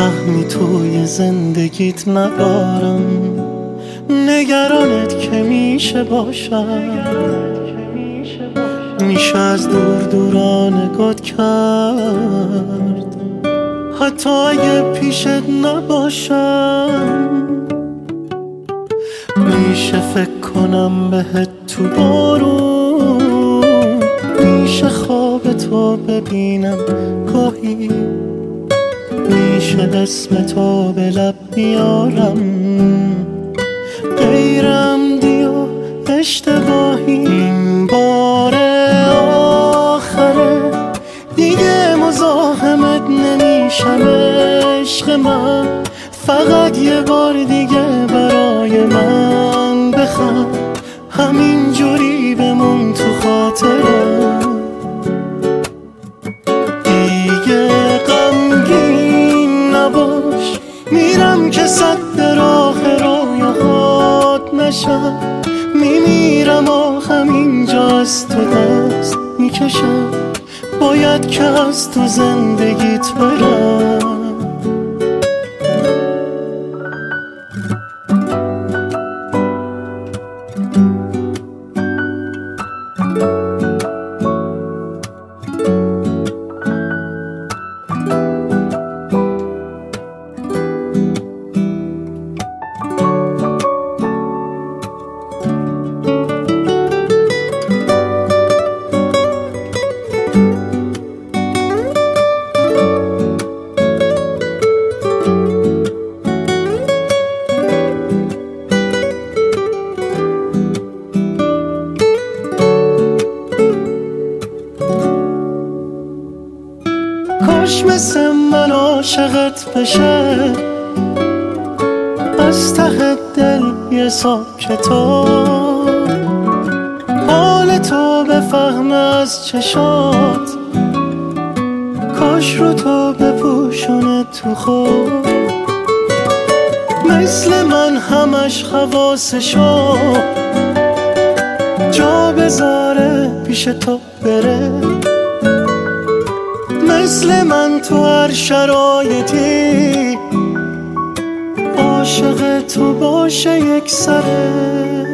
سهمی توی زندگیت ندارم، نگرانت که میشه باشم، میشه از دور دوران نگات کرد حتی اگه پیشت نباشم. میشه فکر کنم بهت تو بارون، میشه خواب تو ببینم گاهی، میشه اسم تو به لب بیارم غیر عمدی و اشتباهی. این بار آخره دیگه مزاحمت نمیشم عشق من، فقط یه بار دیگه برای من بخند، همین جوری بمون تو خاطرم. دیگه غمگین نباش، میرم که صد راه رویاهات نشم، میمیرم آخم اینجا از تو دست میکشم، باید که از تو زندگیت برم. کاش مثل من عاشقت بشه، از ته دل یه ساکتات، حال تو بفهمه از چشات، کاش رو تو بپوشونه تو خود، مثل من همش حواسشو جا بذاره پیش تو بره، مثل من تو هر شرایطی عاشق تو باشه یک سره.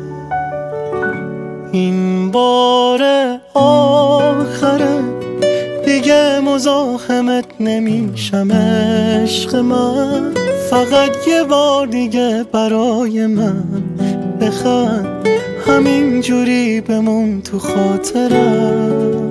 این بار آخره دیگه مزاحمت نمیشم عشق من، فقط یه بار دیگه برای من بخند، همین جوری بمون تو خاطرم.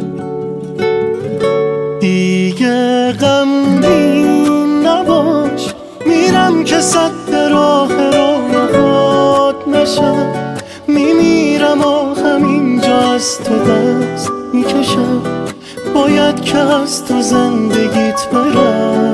دیگه غمگین نباش، میرم که صد راه رویاهات نشم، میمیرم آخم اینجا از تو دست میکشم، باید که از تو زندگیت برم.